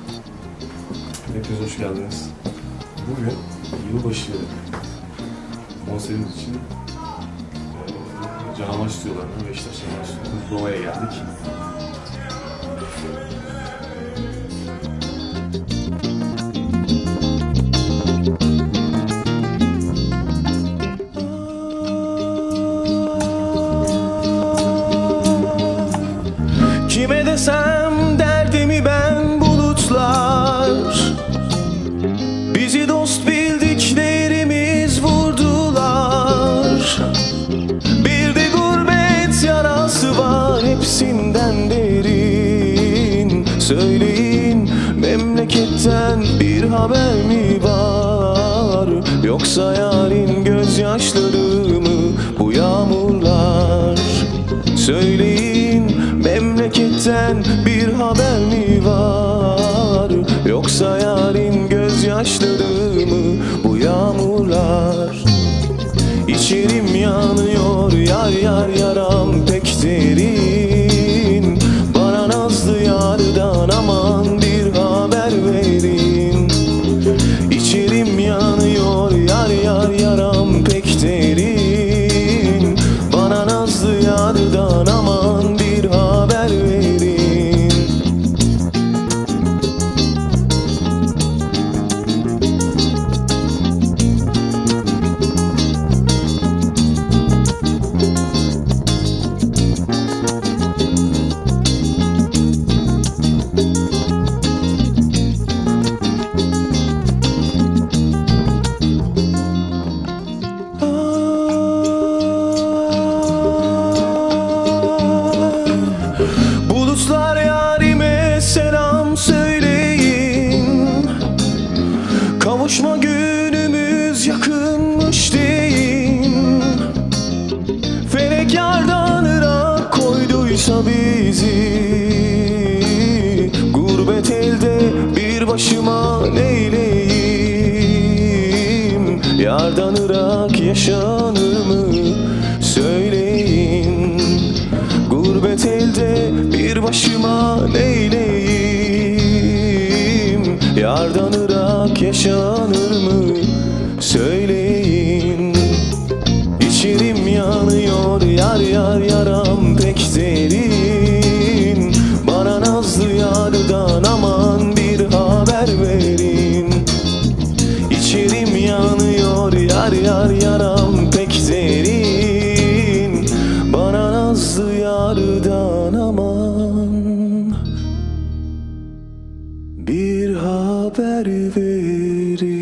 Hepiniz hoş geldiniz. Bugün yılbaşı konserimiz için Canavar Stüdyoları'na, Beşiktaş Canavar Stüdyoları'na provaya geldik. Kime desem derdimi ben bulutlar, bizi dost bildiklerimiz vurdular. Bir de gurbet yarası var hepsinden derin. Söyleyin, memleketten bir haber mi var? Yoksa yarın gözyaşları mı bu yağmurlar? Söyleyin, memleketten bir haber mi var? Yoksa yarın gözyaşları mı bu yağmurlar? İçerim yanıyor, yar yar yaram pek derin. Bana nazlı yardan aman bir haber verin. İçerim yanıyor, yar yar yaram pek derin. Bana nazlı yardan aman bir haber verin. Bulutlar yarime selam söyleyin. Kavuşma günümüz yakınmış deyin. Felek yardan ırak koyduysa bizi, gurbet elde bir başıma neyleyim? Yardan ırak yaşanır mı? Söyleyin. Gurbet elde bir başıma neyleyim? Yardan ırak yaşanır mı? Söyleyin. İçerim yanıyor, yar yar yaram pek derin. Bana nazlı yardan aman bir haber verin. İçerim yanıyor, yar yar yaram pek derin. Bana nazlı yardan aman bir haber verin.